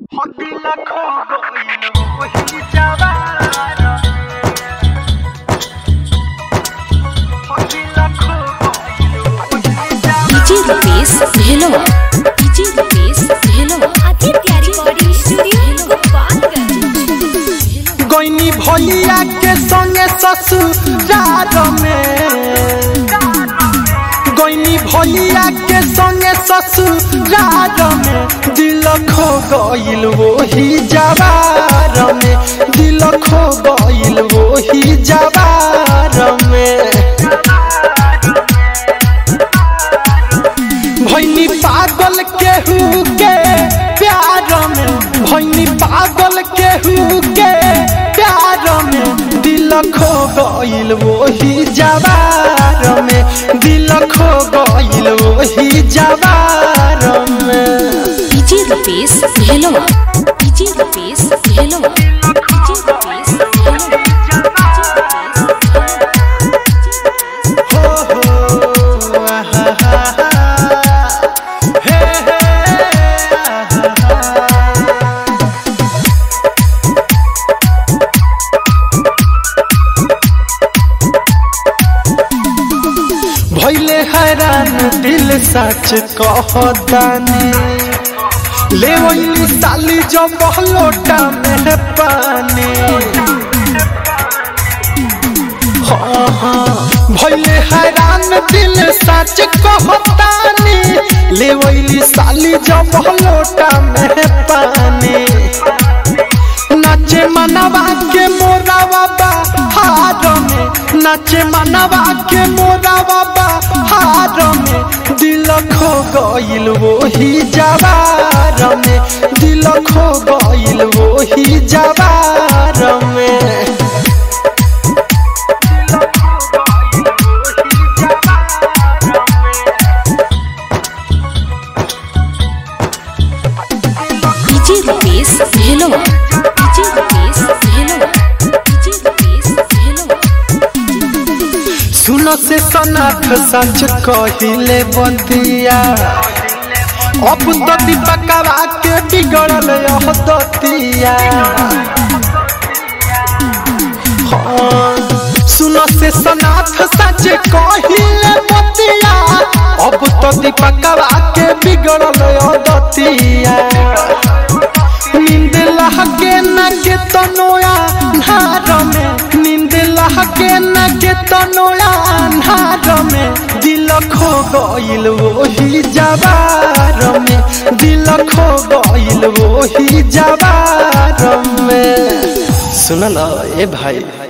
DJ Rupesh Bhelwa Aditya recording studio Gopalganj. गोइनी भैया के संगे ससुराल में, गोइनी भैया के संगे ससुराल में, दिल खो गइल वही जवार में, दिल खो गइल वही जवार में। भैनी पागल केहू के प्यार में, भैनी पागल केहू के प्यार में, दिल खो गइल वही जवार में, दिल खो गइल वही जवार में। डीजे रुपेश भेलवा भइले हैरान दिल सच कहतानी, ले वही साली जब लोटा में पानी। भइले हैरान दिल सच कहतानी, ले वही साली जब लोटा में पानी। नाचे मनवा के मोरा बाबा हार में, नाचे मनवा के मोरा बाबा हार में, दिल खो गइल वही जवार में, दिल खो गइल वही जवार में। डीजे रुपेश भेलवा सुनो से सनाथ सच कहिले बंदिया, अब तो दीपकवा के बिगड़ल यह दतिया। सुनो से सनाथ सच कहिले बंदिया, अब तो दीपकवा के बिगड़ल यह दतिया। नींद लहके न के तनोया नार में, नींद लहके न के तनोया नार में, दिल खो गइल वही जवार में, दिल खो गइल वही जवार में। सुनल ए भाई।